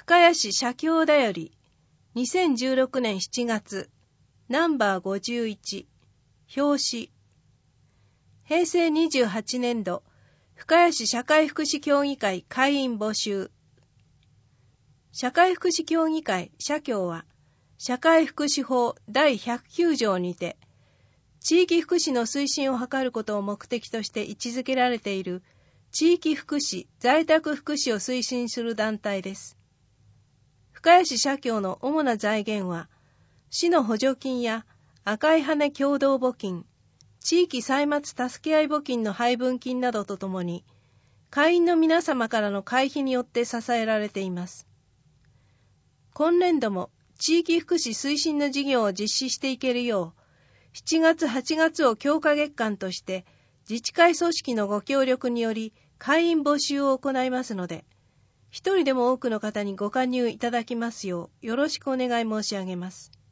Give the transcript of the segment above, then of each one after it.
深谷市社協だより2016年7月ナンバー51表紙平成28年度深谷市社会福祉協議会会員募集。社会福祉協議会社協は社会福祉法第109条にて地域福祉の推進を図ることを目的として位置づけられている地域福祉・在宅福祉を推進する団体です。深谷市社協の主な財源は市の補助金や赤い羽共同募金、地域歳末助け合い募金の配分金などとともに会員の皆様からの会費によって支えられています。今年度も地域福祉推進の事業を実施していけるよう7月8月を強化月間として自治会組織のご協力により会員募集を行いますので、一人でも多くの方にご加入いただきますようよろしくお願い申し上げます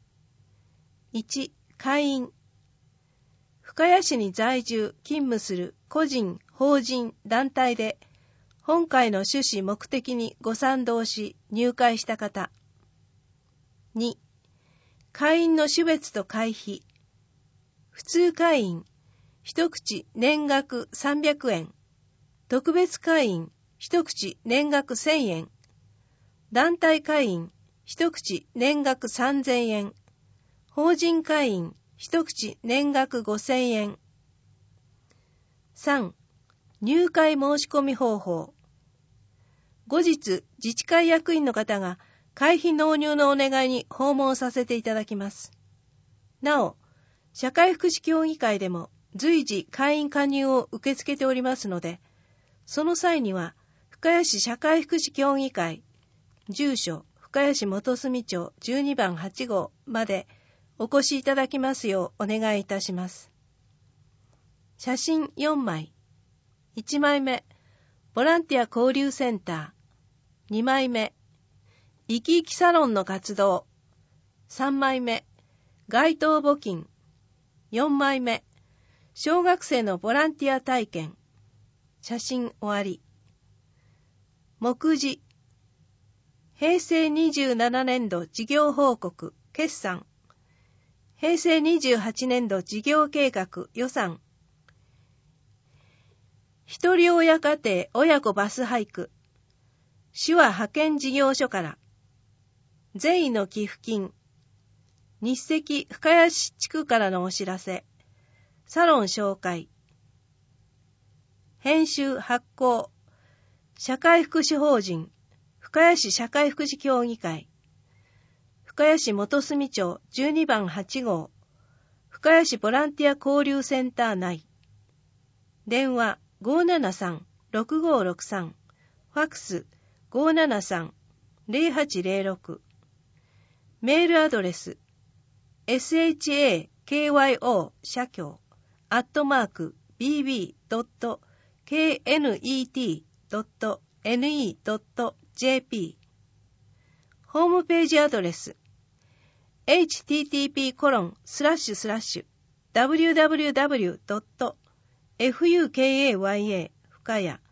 。1、会員。深谷市に在住、勤務する個人、法人、団体で本会の趣旨目的にご賛同し入会した方。2、会員の種別と会費。普通会員、一口年額300円。特別会員、一口年額1000円。団体会員、一口年額3000円。法人会員、一口年額5000円。3、入会申し込み方法。後日、自治会役員の方が会費納入のお願いに訪問させていただきます。なお、社会福祉協議会でも随時会員加入を受け付けておりますので、その際には深谷市社会福祉協議会、住所深谷市元住町12番8号までお越しいただきますようお願いいたします。写真4枚。1枚目、ボランティア交流センター。2枚目、生き生きサロンの活動。3枚目、街頭募金。4枚目、小学生のボランティア体験。写真終わり。目次。平成27年度事業報告、決算。平成28年度事業計画、予算。一人親家庭親子バスハイク。手話派遣事業所から。善意の寄付金。日赤深谷市地区からのお知らせ。サロン紹介。編集発行。社会福祉法人深谷市社会福祉協議会。深谷市元住町12番8号。深谷市ボランティア交流センター内。電話 573-6563。ファックス 573-0806。メールアドレスshakyo 社協@bb.knet.ne.jp ホームページアドレス http://www.fukaya 深谷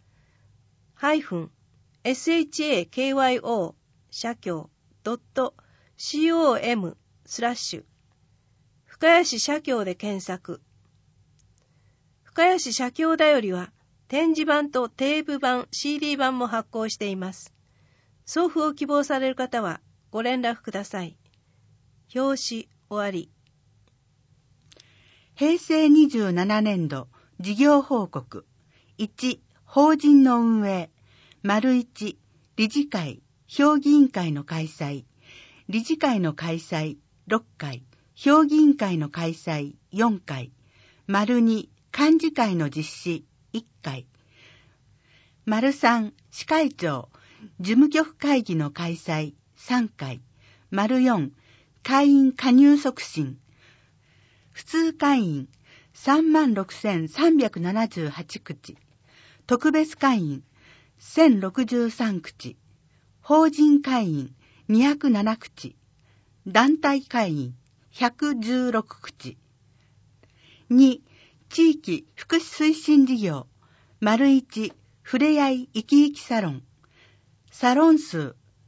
-shakyo 社協 .com/ 深谷市社協で検索。深谷市社協だよりは展示版とテープ版、CD 版も発行しています。送付を希望される方はご連絡ください。表紙終わり。 平成27年度事業報告。1、法人の運営。1、理事会、評議員会の開催。理事会の開催6回。評議員会の開催4回。2、幹事会の実施1回。3、市会長、事務局会議の開催3回。4、会員加入促進。普通会員36,378口。特別会員1063口。法人会員207口。団体会員116口。2、地域福祉推進事業。1、ふれあい生き生きサロン。サロン数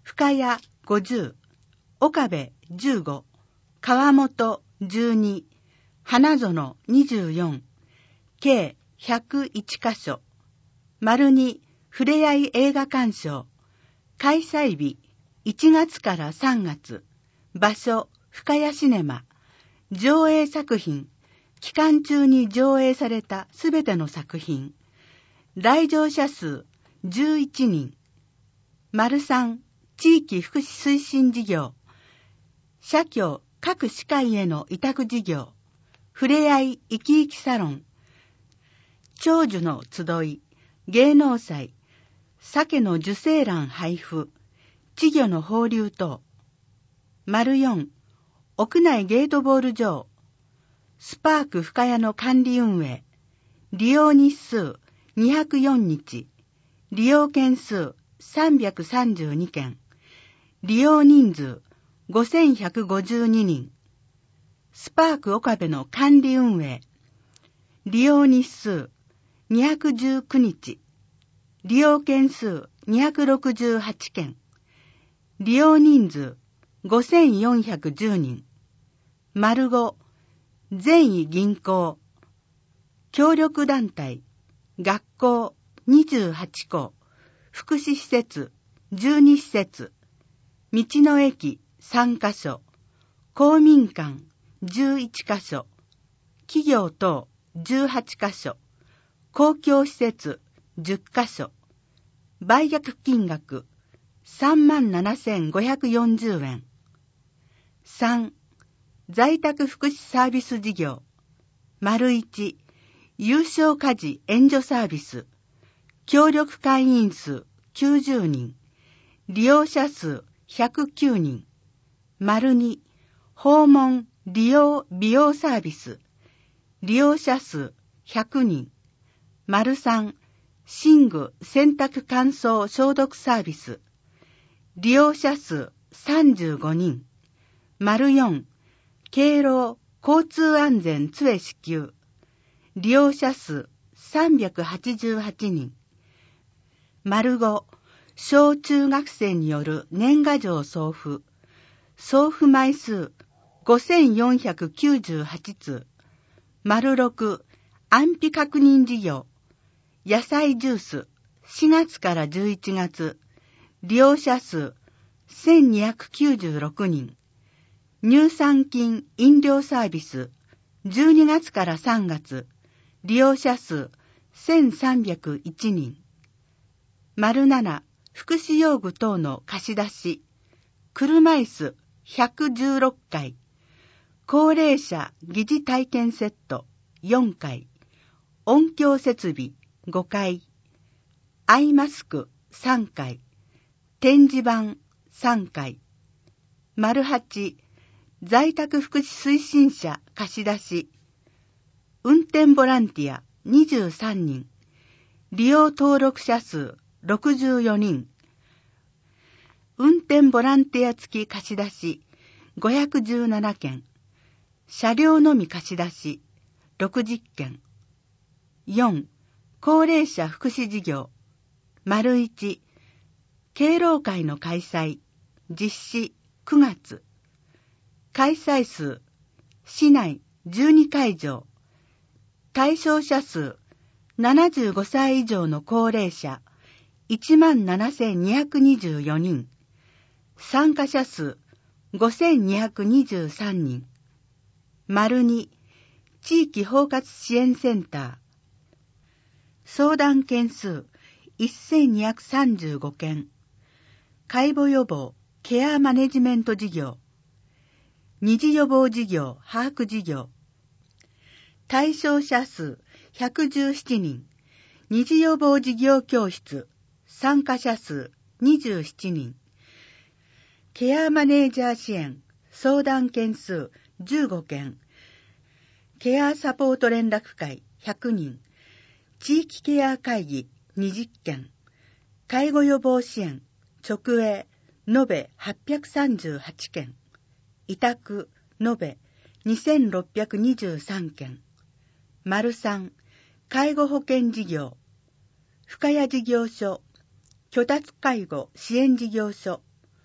深谷50、岡部15、川本12、花園24、計101カ所。2ふれあい映画鑑賞。開催日1月から3月。場所深谷シネマ。上映作品。期間中に上映されたすべての作品。来場者数11人。3地域福祉推進事業。社協各歯科医への委託事業。ふれあい生き生きサロン。長寿の集い。芸能祭。鮭の受精卵配布。稚魚の放流等。4屋内ゲートボール場。スパーク深谷の管理運営。利用日数204日。利用件数332件。利用人数5152人。スパーク岡部の管理運営。利用日数219日。利用件数268件。利用人数5410人。5善意銀行。協力団体。学校28校。福祉施設12施設。道の駅3カ所。公民館11カ所。企業等18カ所。公共施設10カ所。売却金額37,540円。3在宅福祉サービス事業。1有償家事援助サービス。協力会員数90人。利用者数109人。2訪問利用美容サービス。利用者数100人。3寝具洗濯乾燥消毒サービス。利用者数35人。4敬老交通安全杖支給。利用者数388人。5小中学生による年賀状送付。送付枚数5498通。6安否確認事業。野菜ジュース4月から11月。利用者数1296人。乳酸菌飲料サービス12月から3月。利用者数1301人。7福祉用具等の貸し出し。車椅子116回。高齢者疑似体験セット4回。音響設備5回。アイマスク3回。展示板3回。8在宅福祉推進者貸し出し。運転ボランティア23人。利用登録者数64人。運転ボランティア付き貸し出し517件。車両のみ貸し出し60件。4高齢者福祉事業。1敬老会の開催。実施9月。開催数市内12会場。対象者数75歳以上の高齢者17,224人。参加者数5,223人。2地域包括支援センター。相談件数1,235件。介護予防ケアマネジメント事業。二次予防事業把握事業。対象者数117人。二次予防事業教室。参加者数27人。ケアマネージャー支援。相談件数15件。ケアサポート連絡会100人。地域ケア会議20件。介護予防支援。直営延べ838件。委託延べ2623件。3介護保険事業。深谷事業所。居宅介護支援事業所。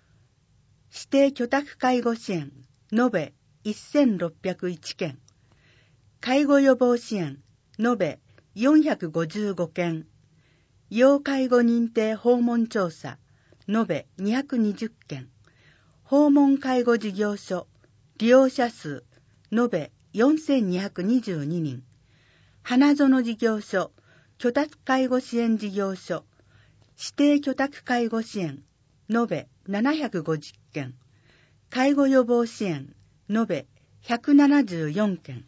指定居宅介護支援延べ1601件、介護予防支援延べ455件、要介護認定訪問調査延べ220件、訪問介護事業所利用者数延べ4222人、花園事業所居宅介護支援事業所指定居宅介護支援延べ750件、介護予防支援延べ174件、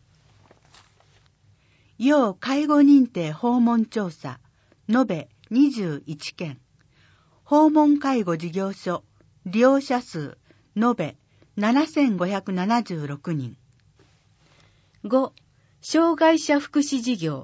要介護認定訪問調査延べ21件、訪問介護事業所利用者数延べ7576人。 5. 障害者福祉事業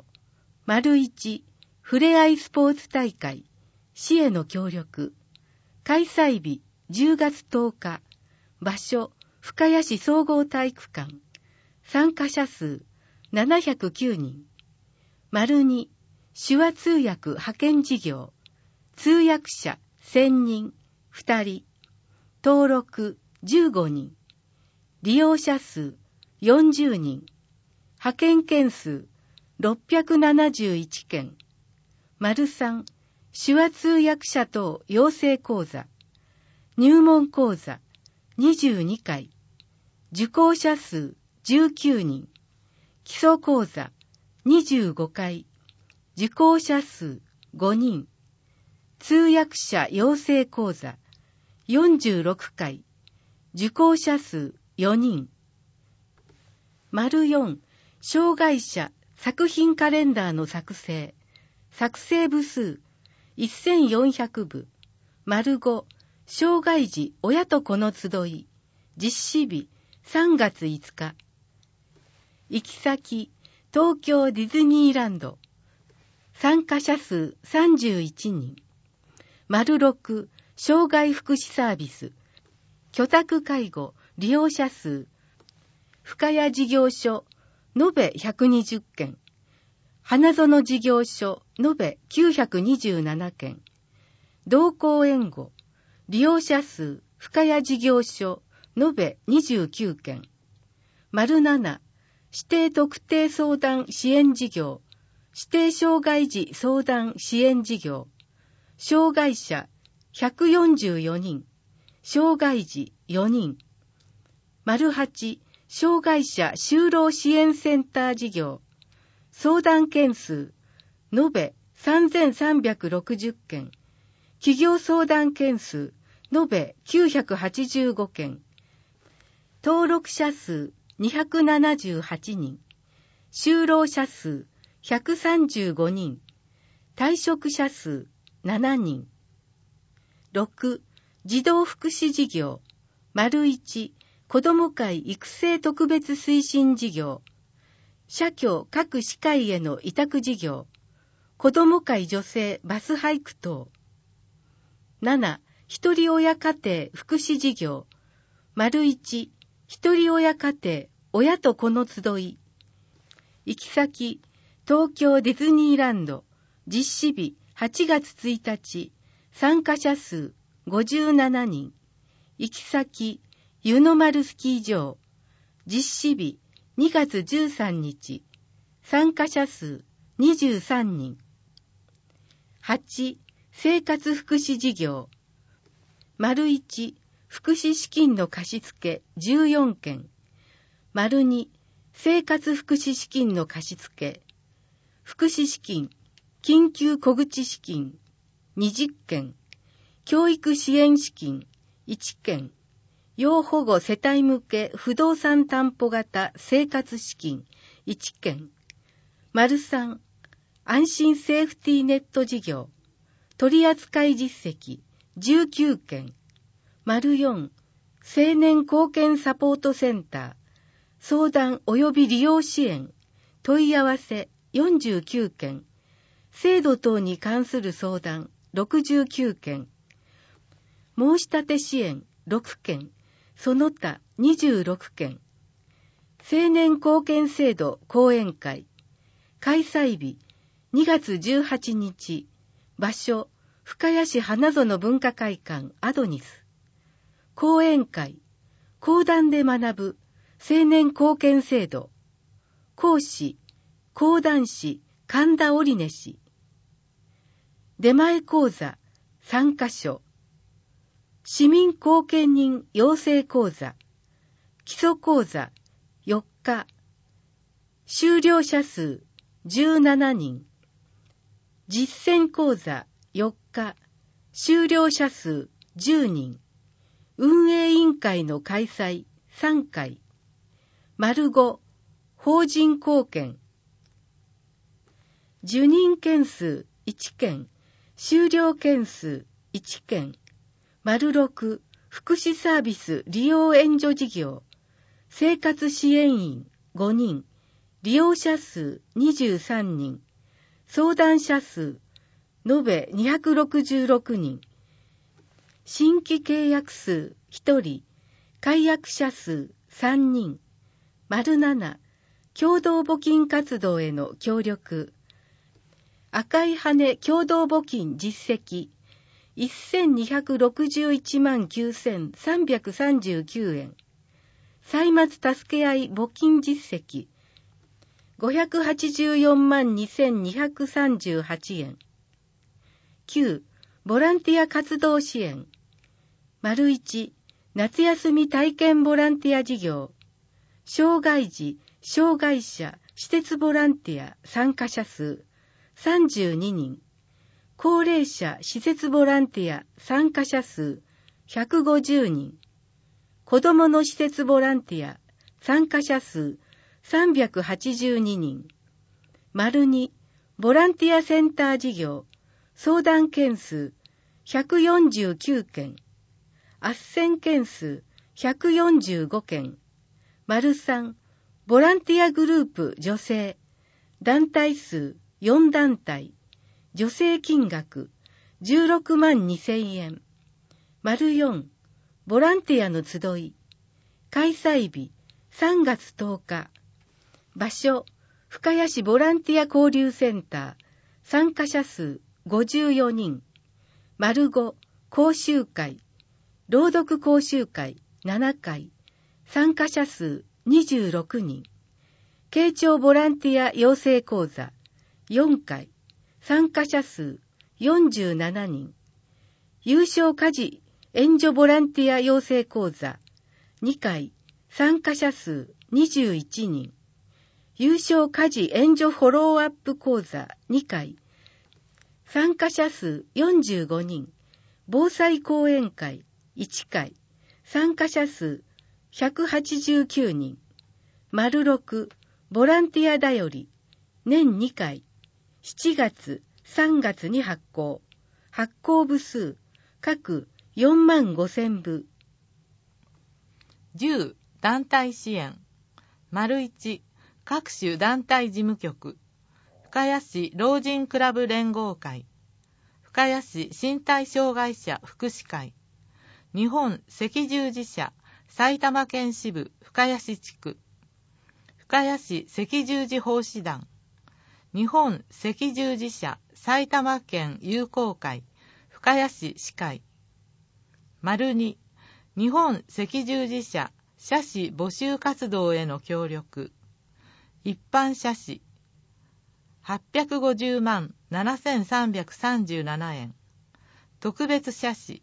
① ふれあいスポーツ大会市への協力、開催日10月10日、場所深谷市総合体育館、参加者数709人。2. 手話通訳派遣事業、通訳者1000人2人、登録15人、利用者数40人、派遣件数671件。3. 手話通訳者等養成講座、入門講座22回、受講者数19人、基礎講座25回、受講者数5人、通訳者養成講座46回、受講者数4人。4. 障害者作品カレンダーの作成部数1400部。5. 障害児親と子の集い、実施日3月5日。行き先東京ディズニーランド。参加者数31人。6. 障害福祉サービス居宅介護利用者数、深谷事業所延べ120件、花園事業所延べ927件、同行援護利用者数深谷事業所延べ29件。7. 指定特定相談支援事業指定障害児相談支援事業、障害者144人、障害児4人。8. 障害者就労支援センター事業、相談件数延べ3360件、企業相談件数延べ985件、登録者数278人、就労者数135人、退職者数7人。6. 児童福祉事業 ① 子ども会育成特別推進事業、社協各市会への委託事業、子ども会女性バスハイク等。7. ひとり親家庭福祉事業 ① ひとり親家庭親と子の集い、行き先東京ディズニーランド、実施日8月1日、参加者数57人、行き先湯の丸スキー場、実施日2月13日、参加者数23人。8. 生活福祉事業 ① 福祉資金の貸付14件 2. 生活福祉資金の貸付、福祉資金緊急小口資金20件、教育支援資金1件、要保護世帯向け不動産担保型生活資金1件。3. 安心セーフティーネット事業、取扱実績19件。4. 青年貢献サポートセンター、相談及び利用支援、問い合わせ49件、制度等に関する相談69件、申し立て支援6件、その他26件。青年貢献制度講演会、開催日2月18日、場所深谷市花園文化会館アドニス。 講演会、講談で学ぶ青年貢献制度、講師、講談師神田織根氏。出前講座3カ所、市民貢献人養成講座、基礎講座4日、修了者数17人、実践講座4日、修了者数10人、運営委員会の開催3回、丸5、法人貢献、受任件数1件、修了件数1件、丸6、福祉サービス利用援助事業、生活支援員5人、利用者数23人、相談者数延べ266人、新規契約数1人、解約者数3人、丸7、共同募金活動への協力、赤い羽共同募金実績、1261万9339円。歳末助け合い募金実績、584万2238円。9、ボランティア活動支援。丸1、夏休み体験ボランティア事業。障害児、障害者、施設ボランティア参加者数32人。高齢者施設ボランティア参加者数150人。子どもの施設ボランティア参加者数382人。丸2、ボランティアセンター事業、相談件数149件。斡旋件数145件。丸3、ボランティアグループ女性、団体数4団体。助成金額16万2000円。丸4、ボランティアの集い。開催日3月10日。場所、深谷市ボランティア交流センター。参加者数54人。丸5、講習会。朗読講習会7回。参加者数26人。慶長ボランティア養成講座4回。参加者数47人。有償家事援助ボランティア養成講座2回。参加者数21人。有償家事援助フォローアップ講座2回。参加者数45人。防災講演会1回。参加者数189人。丸6、ボランティアだより年2回。7月、3月に発行。発行部数、各4万5000部。 10、団体支援。丸1、各種団体事務局。深谷市老人クラブ連合会。深谷市身体障害者福祉会。日本赤十字社埼玉県支部深谷市地区。深谷市赤十字奉仕団。日本赤十字社埼玉県友好会深谷市市会。丸2、日本赤十字社社士募集活動への協力。一般社士850万7337円。特別社士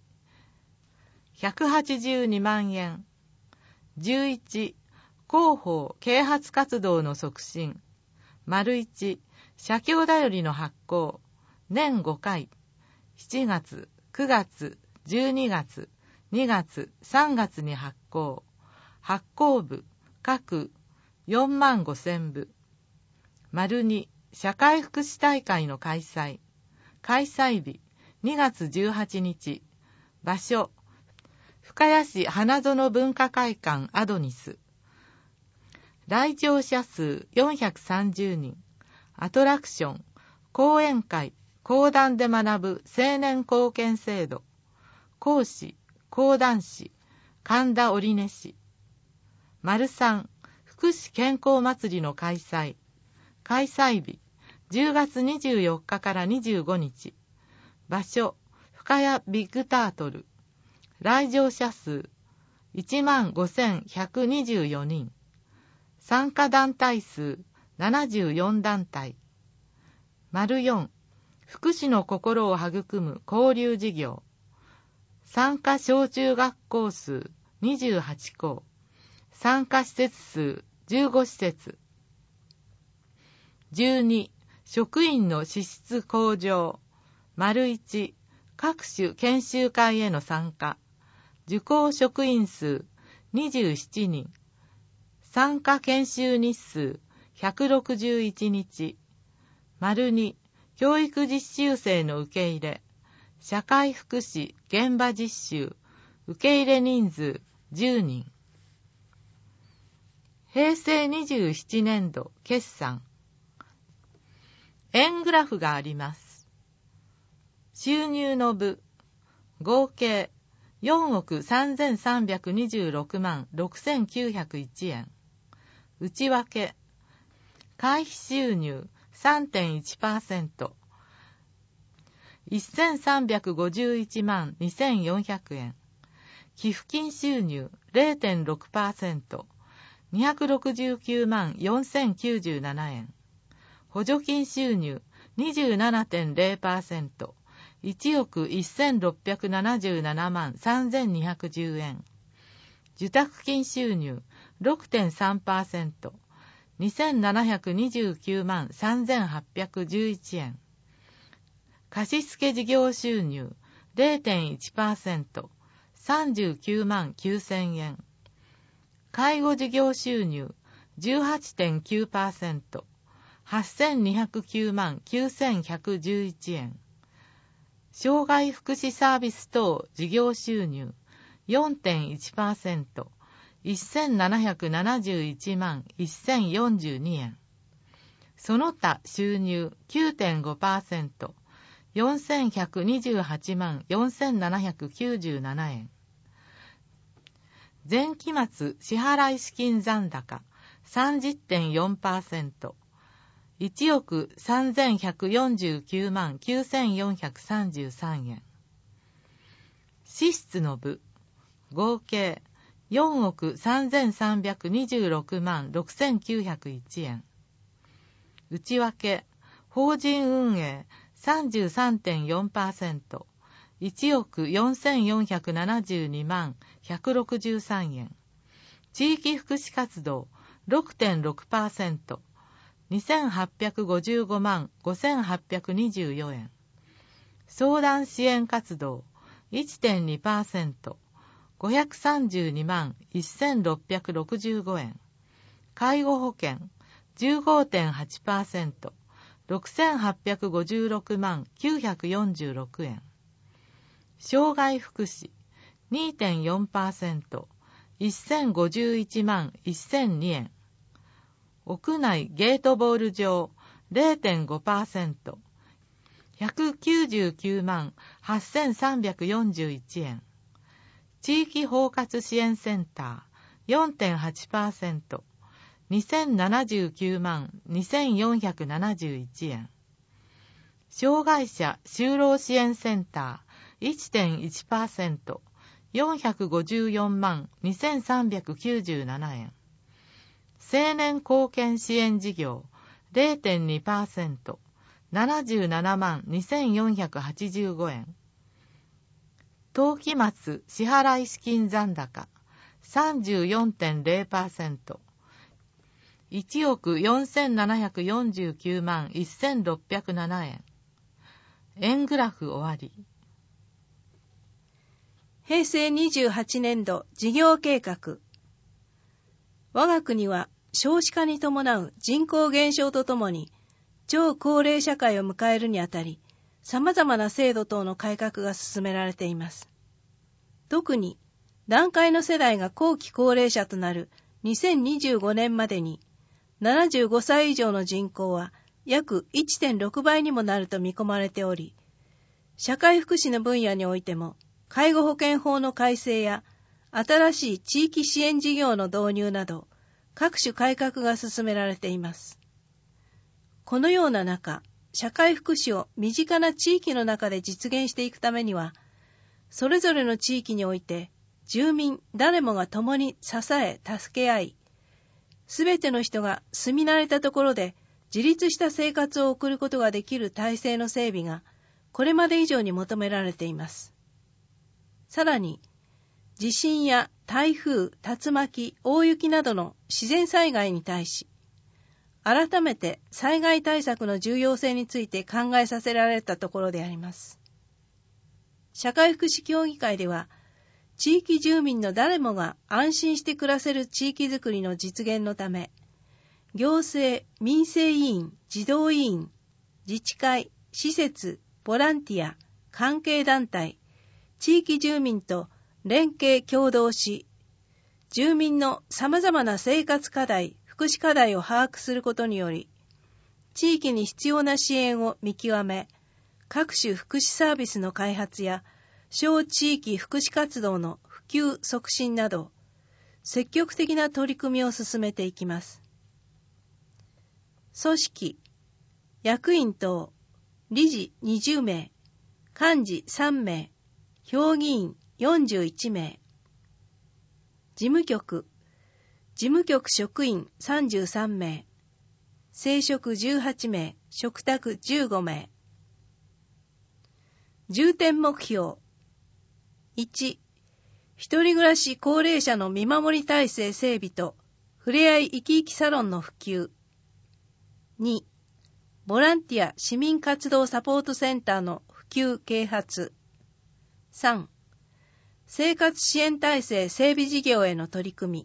182万円。11、広報啓発活動の促進。丸1、社協だよりの発行。年5回。7月、9月、12月、2月、3月に発行。発行部、各4万5000部。丸2、社会福祉大会の開催。開催日、2月18日。場所、深谷市花園文化会館アドニス。来場者数430人。アトラクション、講演会、講談で学ぶ青年貢献制度。講師、講談師、神田織根氏。丸3、福祉健康祭りの開催。開催日、10月24日から25日。場所、深谷ビッグタートル。来場者数 15,124 人。参加団体数74団体。4、福祉の心を育む交流事業。参加小中学校数28校。参加施設数15施設。12、職員の資質向上。1、各種研修会への参加。受講職員数27人。参加研修日数161日。2、教育実習生の受け入れ。社会福祉現場実習。受け入れ人数10人。平成27年度決算。円グラフがあります。収入の部、合計4億3326万6901円。内訳、会費収入 3.1%、1351万2400円。寄付金収入 0.6%、269万4097円。補助金収入 27.0%、1億1677万3210円。受託金収入 6.3%、2729万3811円。貸付事業収入 0.1%、39万9000円。介護事業収入 18.9%、8209万9111円。障害福祉サービス等事業収入 4.1%、1771万1042円。その他収入 9.5%、4128万4797円。前期末支払資金残高 30.4%、1億3149万9433円。支出の部、合計4億3326万6901円。内訳、法人運営 33.4%、1億4472万163円。地域福祉活動 6.6%、2855万5824円。相談支援活動 1.2%、532万1665円。介護保険 15.8%、6856万946円。障害福祉 2.4%、1051万1002円。屋内ゲートボール場 0.5%、199万8341円。地域包括支援センター 4.8%、2079万2471円。障害者就労支援センター 1.1%、454万2397円。青年貢献支援事業 0.2%、77万2485円。当期末支払資金残高 34.0%、1億4749万1607円。円グラフ終わり。 平成28年度事業計画。我が国は少子化に伴う人口減少とともに超高齢社会を迎えるにあたり、様々な制度等の改革が進められています。特に団塊の世代が後期高齢者となる2025年までに75歳以上の人口は約 1.6 倍にもなると見込まれており、社会福祉の分野においても介護保険法の改正や新しい地域支援事業の導入など各種改革が進められています。このような中、社会福祉を身近な地域の中で実現していくためには、それぞれの地域において住民誰もが共に支え助け合い、すべての人が住み慣れたところで自立した生活を送ることができる体制の整備がこれまで以上に求められています。さらに、地震や台風、竜巻、大雪などの自然災害に対し、改めて災害対策の重要性について考えさせられたところであります。社会福祉協議会では、地域住民の誰もが安心して暮らせる地域づくりの実現のため、行政、民生委員、児童委員、自治会、施設、ボランティア、関係団体、地域住民と連携協働し、住民の様々な生活課題、福祉課題を把握することにより、地域に必要な支援を見極め、各種福祉サービスの開発や小地域福祉活動の普及促進など、積極的な取り組みを進めていきます。組織、役員等、理事20名、幹事3名、評議員41名、事務局職員33名、正職18名、嘱託15名。重点目標。1、一人暮らし高齢者の見守り体制整備と、ふれあい生き生きサロンの普及。2、ボランティア市民活動サポートセンターの普及啓発。3、生活支援体制整備事業への取り組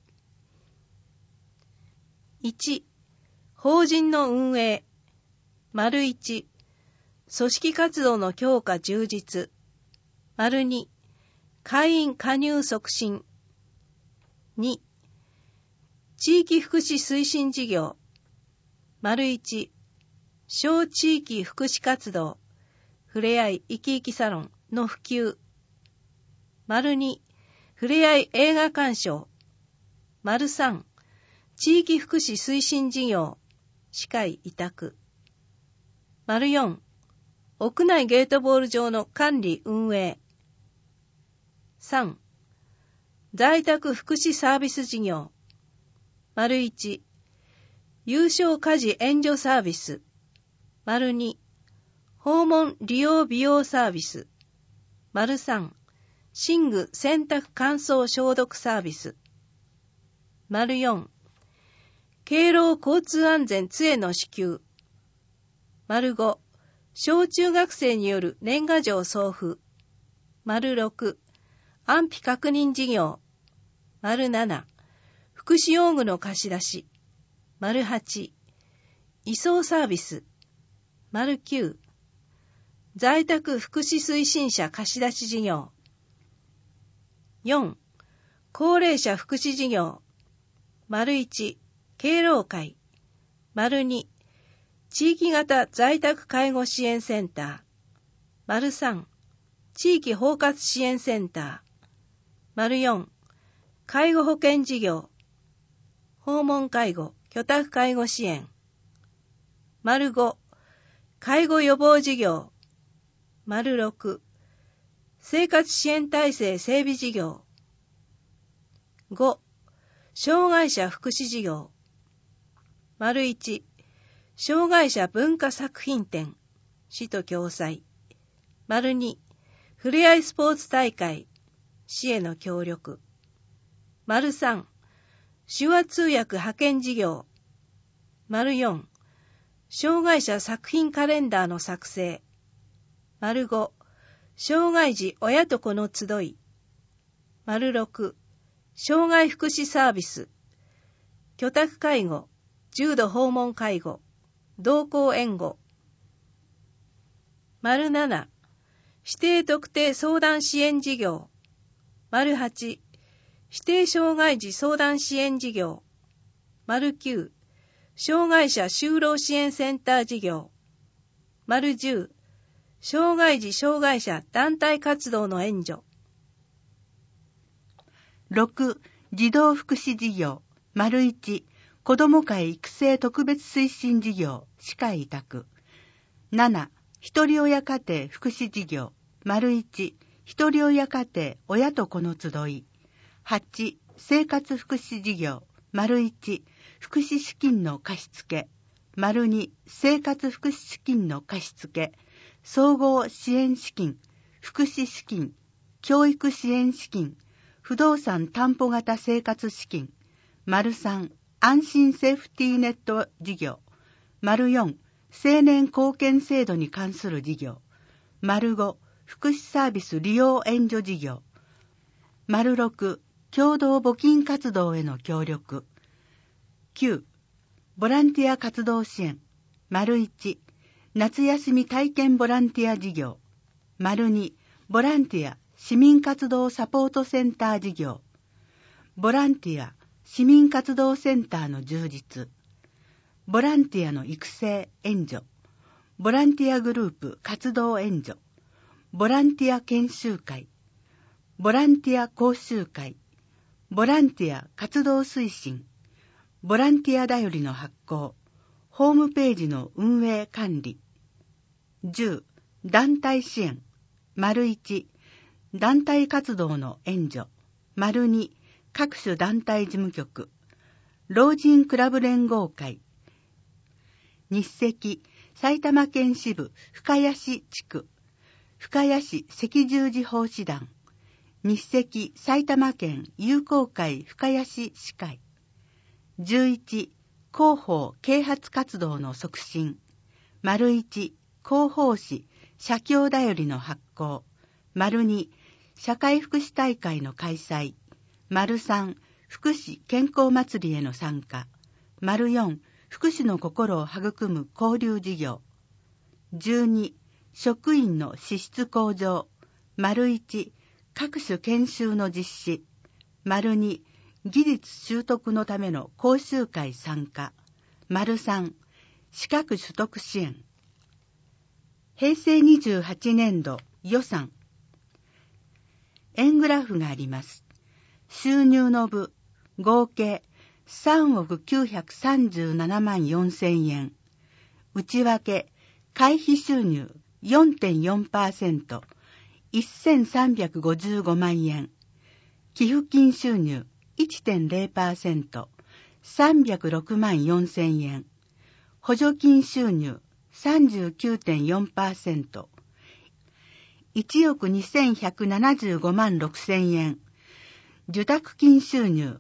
み。1、法人の運営。1、組織活動の強化充実。2、会員加入促進。2、地域福祉推進事業。1、小地域福祉活動、ふれあい生き生きサロンの普及。2、ふれあい映画鑑賞。3、地域福祉推進事業、歯科医委託。4、屋内ゲートボール場の管理運営。3、在宅福祉サービス事業。1、有償家事援助サービス。2、訪問利用美容サービス。3、寝具洗濯乾燥消毒サービス。4、敬老交通安全杖の支給。5、小中学生による年賀状送付。6、安否確認事業。7、福祉用具の貸し出し。8、移送サービス。9、在宅福祉推進者貸し出し事業。4、高齢者福祉事業。1、敬老会。2、地域型在宅介護支援センター。3、地域包括支援センター。4、介護保険事業。訪問介護、居宅介護支援。5、介護予防事業。6、生活支援体制整備事業。5、障害者福祉事業。1、障害者文化作品展、市と共催。2、ふれあいスポーツ大会、市への協力。3、手話通訳派遣事業。4、障害者作品カレンダーの作成。5、障害児親と子の集い。6、障害福祉サービス。居宅介護、重度訪問介護、同行援護。7、指定特定相談支援事業。8、指定障害児相談支援事業。9、障害者就労支援センター事業。10、障害児障害者団体活動の援助。 6、児童福祉事業。1、子ども会育成特別推進事業、歯科委託。7、ひとり親家庭福祉事業。1、 一人親家庭親と子の集い。8、生活福祉事業。1、福祉資金の貸付。2、生活福祉資金の貸付。総合支援資金、福祉資金、教育支援資金、不動産担保型生活資金。3、安心セーフティーネット事業。4、青年貢献制度に関する事業。5、福祉サービス利用援助事業。6、共同募金活動への協力。9、ボランティア活動支援。1、夏休み体験ボランティア事業。2、ボランティア市民活動サポートセンター事業。ボランティア市民活動センターの充実。ボランティアの育成援助。ボランティアグループ活動援助。ボランティア研修会。ボランティア講習会。ボランティア活動推進。ボランティアだよりの発行。ホームページの運営管理。10、団体支援。1、団体活動の援助。2、各種団体事務局。老人クラブ連合会。日赤、埼玉県支部深谷市地区。深谷市赤十字奉仕団。日赤埼玉県友好会深谷市市会。11、広報啓発活動の促進。1、広報誌社協だよりの発行。2、社会福祉大会の開催。3、福祉健康祭りへの参加。4、福祉の心を育む交流事業。12、職員の資質向上。1、各種研修の実施。2、技術習得のための講習会参加。3、資格取得支援。平成28年度予算。円グラフがあります。収入の部、合計3億937万4000円。内訳、会費収入 4.4%、1355万円。寄付金収入 1.0%、306万4000円。補助金収入 39.4%、1億2175万6000円。受託金収入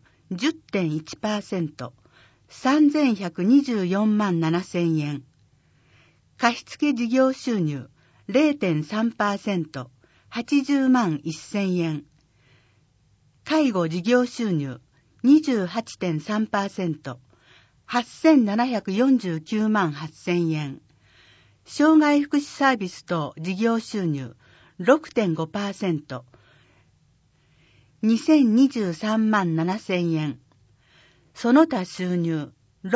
10.1%、3124万7000円。貸付事業収入 0.3%、80万1000円。介護事業収入 28.3%、8749万8000円。障害福祉サービス等事業収入 6.5%、2023万7000円。その他収入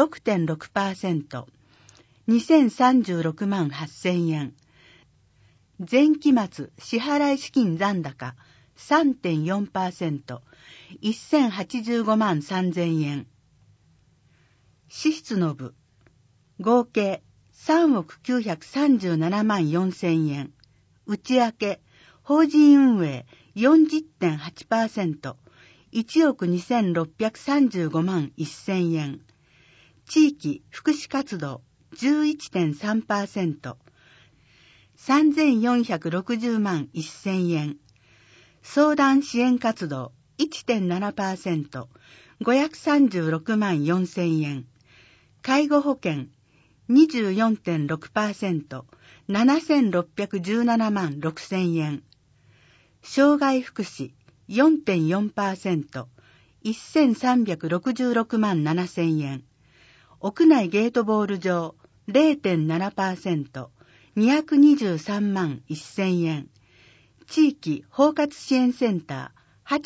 6.6%、2036万8000円。前期末支払い資金残高 3.4%、1085万3000円。支出の部、合計3億937万4000円。内訳、法人運営 40.8%、1億2635万1000円。地域福祉活動 11.3%、3460万1000円。相談支援活動 1.7%、536万4000円。介護保険 24.6%、7617万6000円。障害福祉 4.4%、1366万7000円。屋内ゲートボール場 0.7%、223万1000円。地域包括支援センター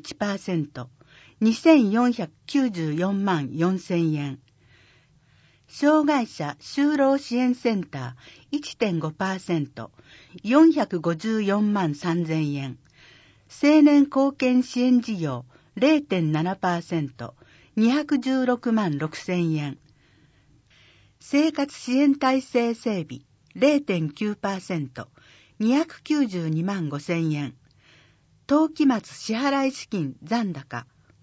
8.1%、2494万4000円。障害者就労支援センター 1.5%、454万3000円。青年貢献支援事業 0.7%、216万6000円。生活支援体制整備 0.9%、292万5000円。 当期末支払資金残高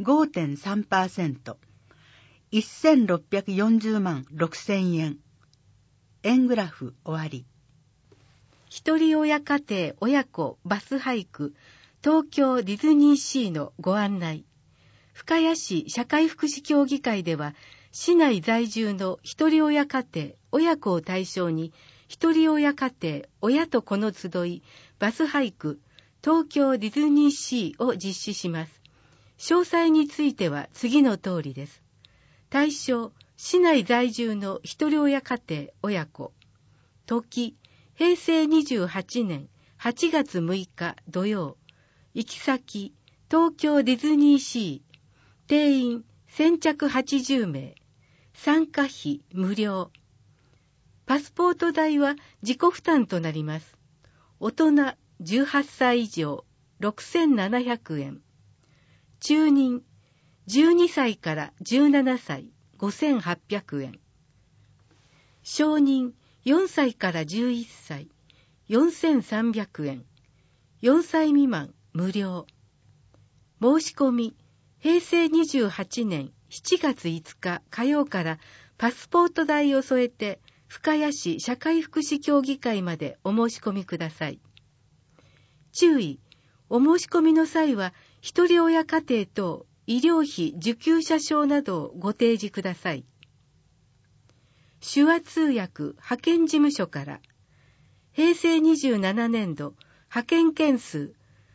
5.3%、1640万6000円。円グラフ終わり。 一人親家庭親子バス俳句東京ディズニーシーのご案内。深谷市社会福祉協議会では、市内在住の一人親家庭親子を対象に、一人親家庭親と子の集いバス俳句東京ディズニーシーを実施します。詳細については次の通りです。対象、市内在住の一人親家庭親子。時、平成28年8月6日土曜。行き先、東京ディズニーシー。定員先着80名。参加費無料。パスポート代は自己負担となります。大人18歳以上6700円。中人12歳から17歳5800円。小人4歳から11歳4300円。4歳未満無料。申し込み平成28年7月5日火曜からパスポート代を添えて深谷市社会福祉協議会までお申し込みください。注意、お申し込みの際は一人親家庭等医療費受給者証などをご提示ください。手話通訳派遣事務所から平成27年度派遣件数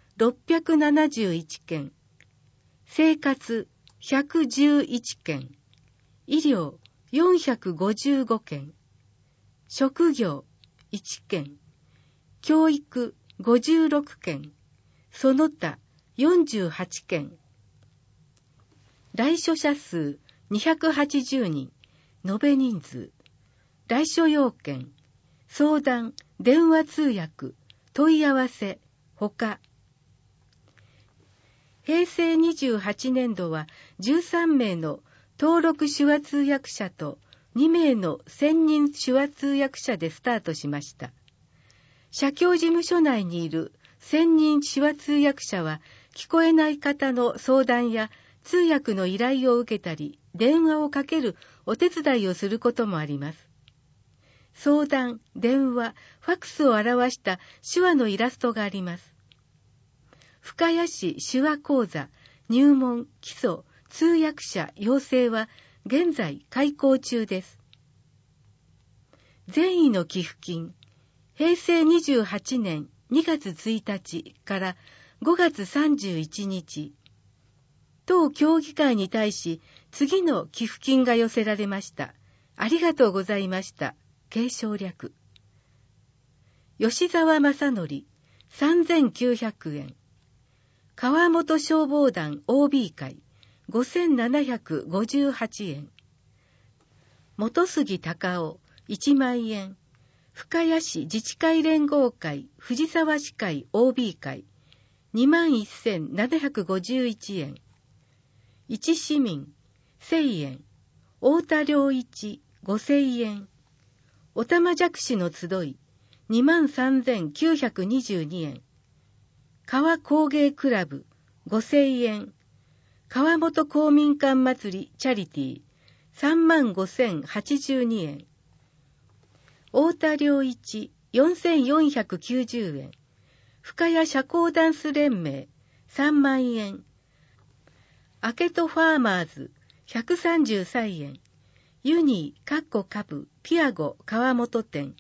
671件、生活111件、医療455件、職業1件、教育56件、その他48件。来所者数280人、延べ人数。来所要件、相談、電話通訳、問い合わせ、他。平成28年度は13名の登録手話通訳者と2名の専任手話通訳者でスタートしました。社協事務所内にいる専任手話通訳者は聞こえない方の相談や通訳の依頼を受けたり、電話をかけるお手伝いをすることもあります。相談、電話、ファックスを表した手話のイラストがあります。深谷市手話講座入門基礎通訳者養成は現在開講中です。善意の寄付金、平成28年2月1日から5月31日、当協議会に対し次の寄付金が寄せられました。ありがとうございました。継承略。吉沢正則3900円。川本消防団 OB 会5758円。元杉隆夫1万円。深谷市自治会連合会藤沢市会 OB 会21,751円。一市民1000円。太田良一5000円。おたまじゃくしの集い23,922円。川工芸クラブ5000円。川本公民館祭りチャリティー35,082円。太田良一4490円。深谷社交ダンス連盟3万円。アケトファーマーズ133円。ユニー株ピアゴ川本店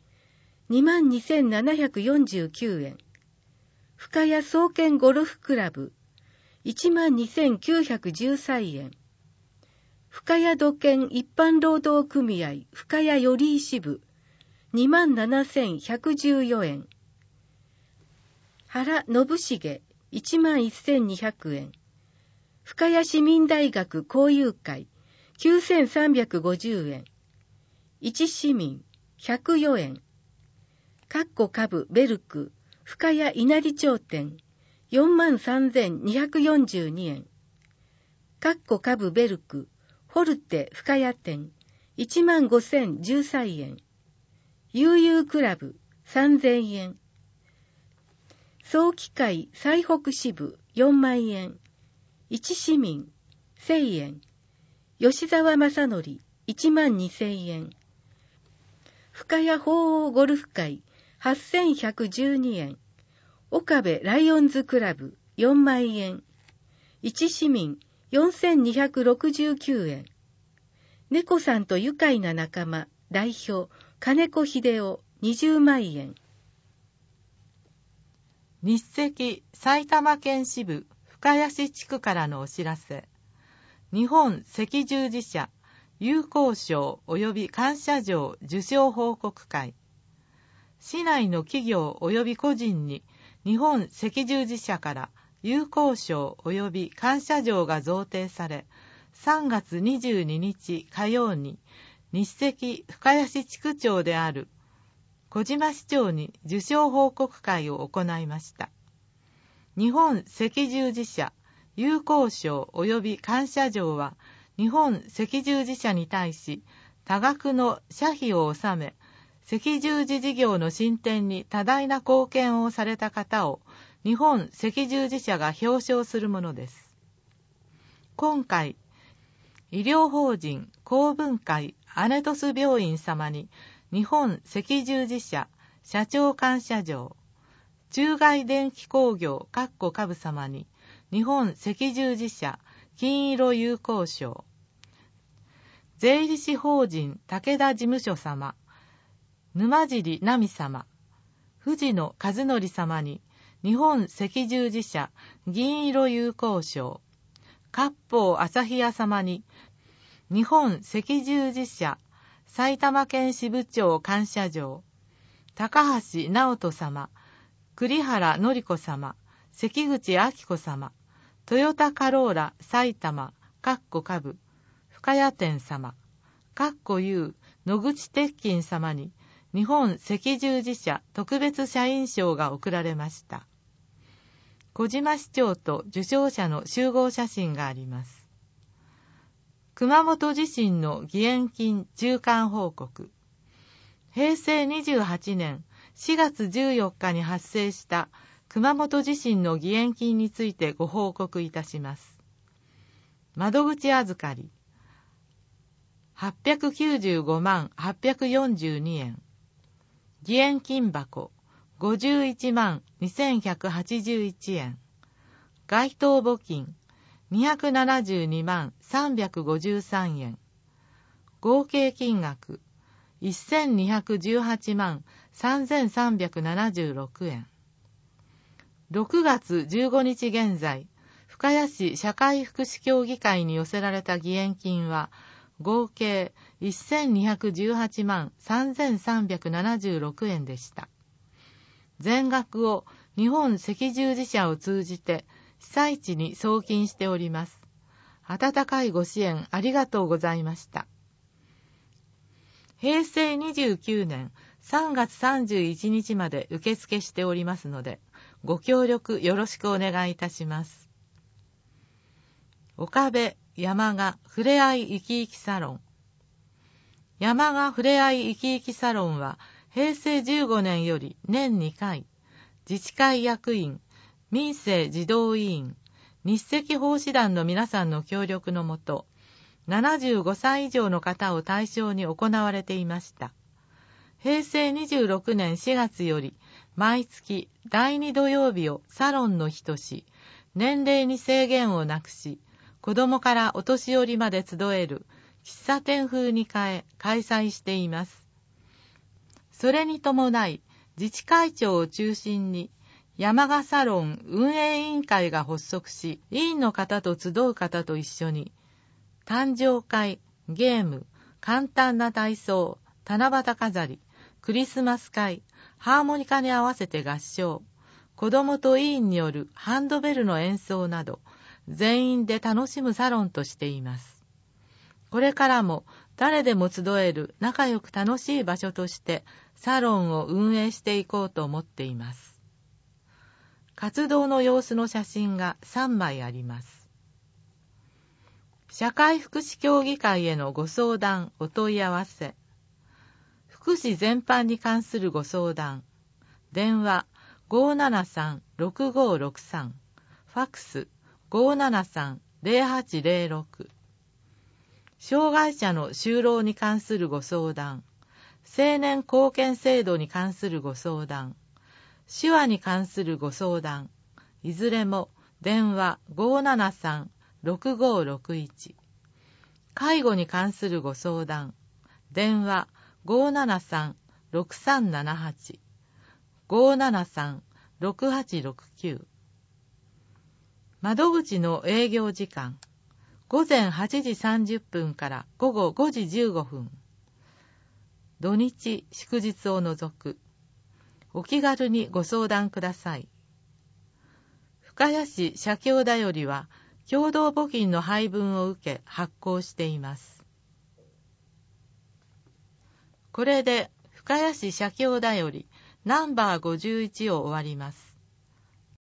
22,749円。深谷総研ゴルフクラブ12,913円。深谷土建一般労働組合深谷寄居支部27,114円。原信重11,200円。深谷市民大学交友会9,350円。一市民104円。株ベルク深谷稲荷町店43,242円。株ベルクフォルテ深谷店15,013円。悠々クラブ3000円。 総機械最北支部4万円、一市民1000円、吉沢正則1万2000円、深谷鳳凰ゴルフ会8112円、岡部ライオンズクラブ4万円、一市民4269円、猫さんと愉快な仲間代表金子秀夫20万円。 日赤埼玉県支部深谷市地区からのお知らせ。日本赤十字社友好賞及び感謝状受賞報告会。市内の企業及び個人に日本赤十字社から友好賞及び感謝状が贈呈され、3月22日火曜に日赤深谷市地区長である小島市長に受賞報告会を行いました。日本赤十字社友好賞及び感謝状は、日本赤十字社に対し多額の社費を納め、赤十字事業の進展に多大な貢献をされた方を日本赤十字社が表彰するものです。今回、医療法人公文会アネトス病院様に日本赤十字社社長感謝状、中外電気工業株様に日本赤十字社金色友好賞、税理士法人武田事務所様、沼尻奈美様、藤野和則様に日本赤十字社銀色友好賞、割烹朝日屋様に日本赤十字社埼玉県支部長感謝状、高橋直人様、栗原典子様、関口明子様、トヨタカローラ埼玉株深谷店様、U 野口鉄筋様に日本赤十字社特別社員賞が贈られました。小島市長と受賞者の集合写真があります。熊本地震の義援金中間報告。平成28年4月14日に発生した熊本地震の義援金についてご報告いたします。窓口預かり895万842円。義援金箱51万2181円。該当募金272万353円。合計金額1218万3376円。6月15日現在、深谷市社会福祉協議会に寄せられた義援金は、合計1218万3376円でした。全額を日本赤十字社を通じて被災地に送金しております。温かいご支援ありがとうございました。平成29年3月31日まで受付しておりますので、ご協力よろしくお願いいたします。岡部山賀ふれあい生き生きサロン。山賀ふれあい生き生きサロンは、平成15年より年2回、自治会役員、民生児童委員、日赤奉仕団の皆さんの協力のもと、75歳以上の方を対象に行われていました。平成26年4月より、毎月第2土曜日をサロンの日とし、年齢に制限をなくし、子供からお年寄りまで集える喫茶店風に変え開催しています。それに伴い、自治会長を中心に山賀サロン運営委員会が発足し、委員の方と集う方と一緒に、誕生会、ゲーム、簡単な体操、七夕飾り、クリスマス会、ハーモニカに合わせて合唱、子供と委員によるハンドベルの演奏など、全員で楽しむサロンとしています。これからも誰でも集える仲良く楽しい場所としてサロンを運営していこうと思っています。活動の様子の写真が3枚あります。社会福祉協議会へのご相談、お問い合わせ。福祉全般に関するご相談。電話 573-6563、ファックス 573-0806。障害者の就労に関するご相談、青年貢献制度に関するご相談、手話に関するご相談、いずれも電話 573-6561。介護に関するご相談、電話 573-6378、573-6869。窓口の営業時間、午前8時30分から午後5時15分。土日祝日を除く。お気軽にご相談ください。深谷市社協だよりは共同募金の配分を受け発行しています。これで深谷市社協だよりナンバー51を終わります。